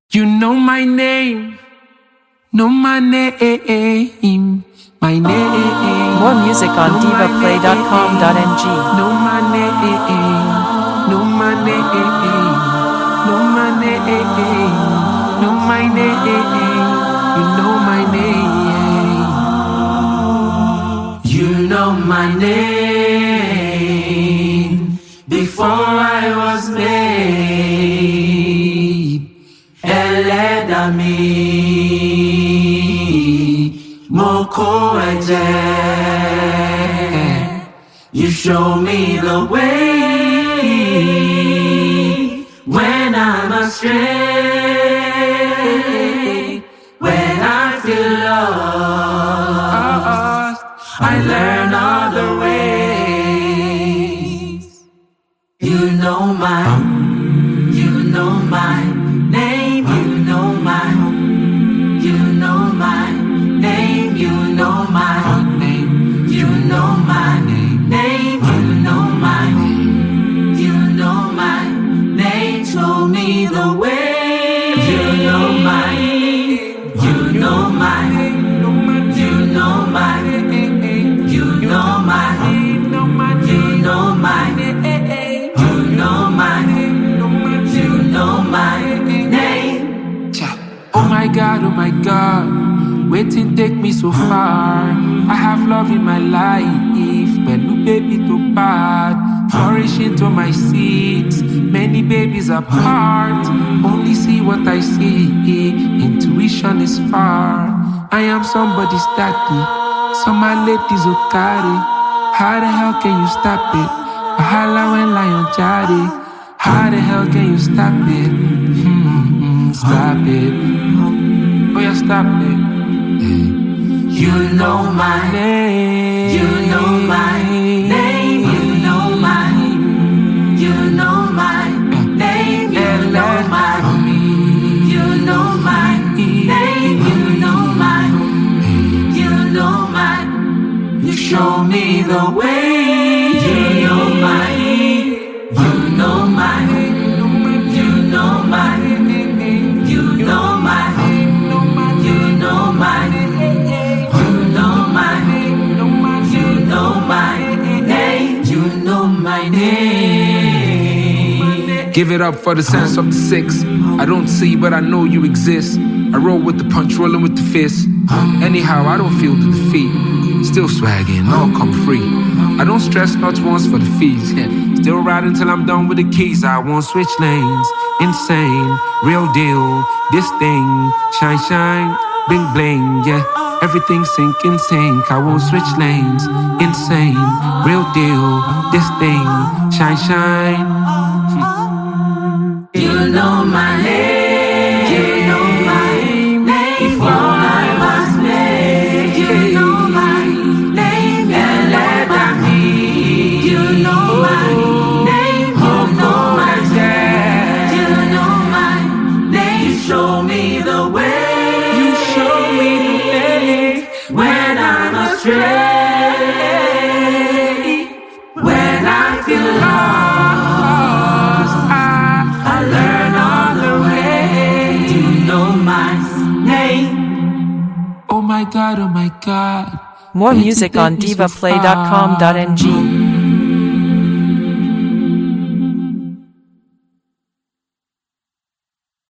You know my name, know my name, my name. More music on divaplay.com.ng. Know my name, know my name, know my name, know my name. You know my name. You know my name before I was made. Eledami Moko Eje. You show me the way when I'm astray. When I feel lost, I learn other ways. You know my name, you know my name, you know my name, you know my name, you know my name. Show me the way. You know my you know my you know my you know my you know my you know my name. Oh my God, waiting take me so far. I have love in my life, but no baby too bad. Flourishing to my seeds, many babies apart. Only see what I see, intuition is far. I am somebody's daddy, so my ladies will carry. How the hell can you stop it? Wahala when lion jari. How the hell can you stop it? Stop it. Oh yeah, stop it. You know my name. You know my name. You know my you know my name. You know my you know my name. You know my you know my you show me the way. You know my you know my you know my you know my you know my you know my you know my name. You know my name. Give it up for the sense of the six. I don't see, but I know you exist. I roll with the punch, rolling with the fist. Anyhow, I don't feel the defeat. Still swagging, all come free. I don't stress not once for the fees. Still riding till I'm done with the keys. I won't switch lanes. Insane, real deal. This thing, shine, shine, bling, bling, yeah. Everything sink in sync. I won't switch lanes. Insane, real deal. This thing, shine, shine. You know my name. You know my name. Before I was made. You know my name. Eledami. You know my name. You know my name. You know my name. You show me the way. You show me the way when I'm astray. When I feel lost, I learn all the way. You know my name. Oh my God, oh my God. More music on divaplay.com.ng.